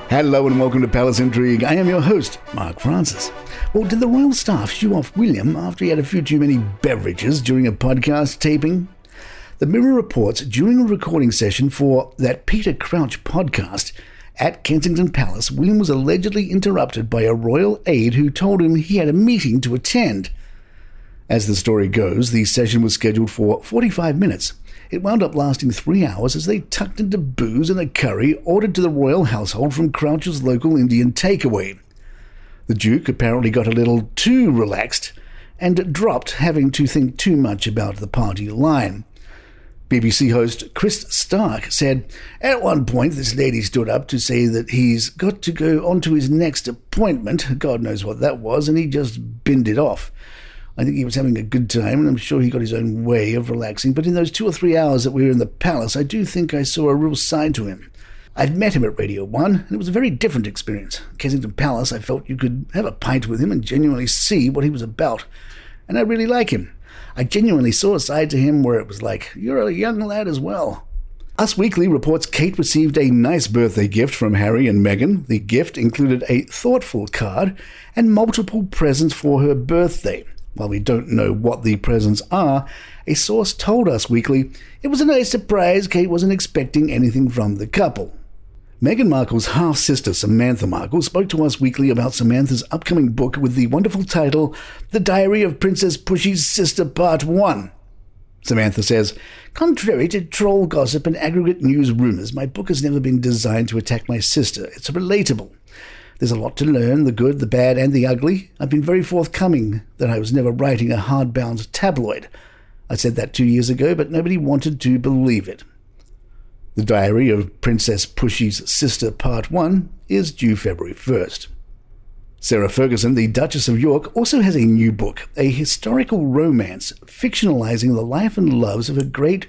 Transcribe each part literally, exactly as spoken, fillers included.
Hello and welcome to Palace Intrigue. I am your host, Mark Francis. Well, did the royal staff shoo off William after he had a few too many beverages during a podcast taping? The Mirror reports during a recording session for that Peter Crouch podcast at Kensington Palace, William was allegedly interrupted by a royal aide who told him he had a meeting to attend. As the story goes, the session was scheduled for forty-five minutes. It wound up lasting three hours as they tucked into booze and a curry ordered to the royal household from Crouch's local Indian takeaway. The Duke apparently got a little too relaxed and dropped having to think too much about the party line. B B C host Chris Stark said, "At one point this lady stood up to say that he's got to go on to his next appointment. God knows what that was, and he just binned it off. I think he was having a good time, and I'm sure he got his own way of relaxing, but in those two or three hours that we were in the palace, I do think I saw a real side to him. I've met him at Radio one, and it was a very different experience. Kensington Palace, I felt you could have a pint with him and genuinely see what he was about. And I really like him. I genuinely saw a side to him where it was like, you're a young lad as well." Us Weekly reports Kate received a nice birthday gift from Harry and Meghan. The gift included a thoughtful card and multiple presents for her birthday. While we don't know what the presents are, a source told Us Weekly it was a nice surprise. Kate wasn't expecting anything from the couple. Meghan Markle's half-sister Samantha Markle spoke to Us Weekly about Samantha's upcoming book with the wonderful title, The Diary of Princess Pushy's Sister Part one. Samantha says, "Contrary to troll gossip and aggregate news rumours, my book has never been designed to attack my sister. It's relatable. There's a lot to learn, the good, the bad, and the ugly. I've been very forthcoming that I was never writing a hardbound tabloid. I said that two years ago, but nobody wanted to believe it." The Diary of Princess Pushy's Sister Part one is due February first. Sarah Ferguson, the Duchess of York, also has a new book, a historical romance fictionalizing the life and loves of her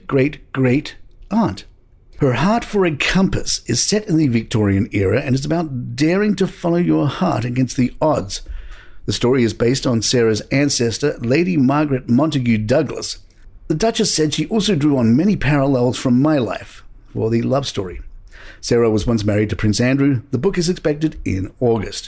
great-great-great-aunt. Her Heart for a Compass is set in the Victorian era and is about daring to follow your heart against the odds. The story is based on Sarah's ancestor, Lady Margaret Montagu Douglas. The Duchess said she also drew on many parallels from my life for the love story. Sarah was once married to Prince Andrew. The book is expected in August.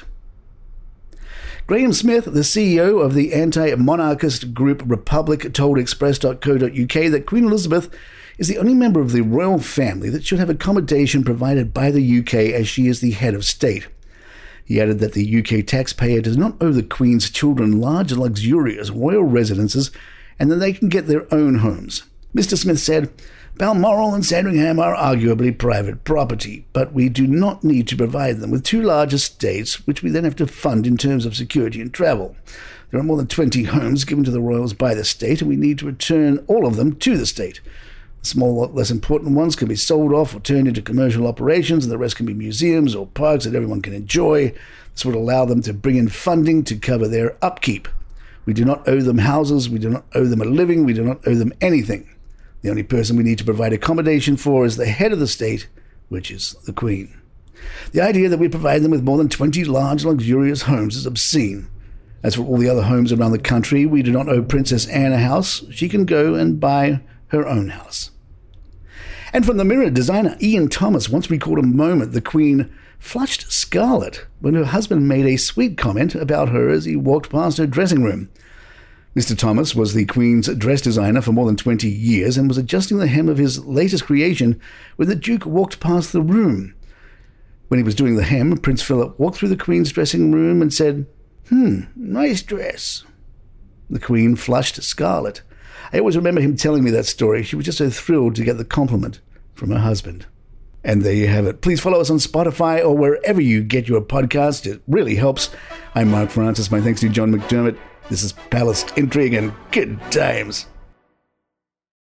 Graham Smith, the C E O of the anti-monarchist group Republic, told Express dot co dot U K that Queen Elizabeth is the only member of the royal family that should have accommodation provided by the U K as she is the head of state. He added that the U K taxpayer does not owe the Queen's children large, luxurious royal residences and that they can get their own homes. Mister Smith said, "Balmoral and Sandringham are arguably private property, but we do not need to provide them with two large estates, which we then have to fund in terms of security and travel. There are more than twenty homes given to the royals by the state, and we need to return all of them to the state. The small, less important ones can be sold off or turned into commercial operations, and the rest can be museums or parks that everyone can enjoy. This would allow them to bring in funding to cover their upkeep. We do not owe them houses, we do not owe them a living, we do not owe them anything. The only person we need to provide accommodation for is the head of the state, which is the Queen. The idea that we provide them with more than twenty large, luxurious homes is obscene. As for all the other homes around the country, we do not owe Princess Anne a house. She can go and buy her own house." And from the Mirror, designer Ian Thomas once recalled a moment the Queen flushed scarlet when her husband made a sweet comment about her as he walked past her dressing room. Mister Thomas was the Queen's dress designer for more than twenty years and was adjusting the hem of his latest creation when the Duke walked past the room. When he was doing the hem, Prince Philip walked through the Queen's dressing room and said, "Hmm, nice dress." The Queen flushed scarlet. I always remember him telling me that story. She was just so thrilled to get the compliment from her husband. And there you have it. Please follow us on Spotify or wherever you get your podcast. It really helps. I'm Mark Francis. My thanks to John McDermott. This is Palace Intrigue and good times.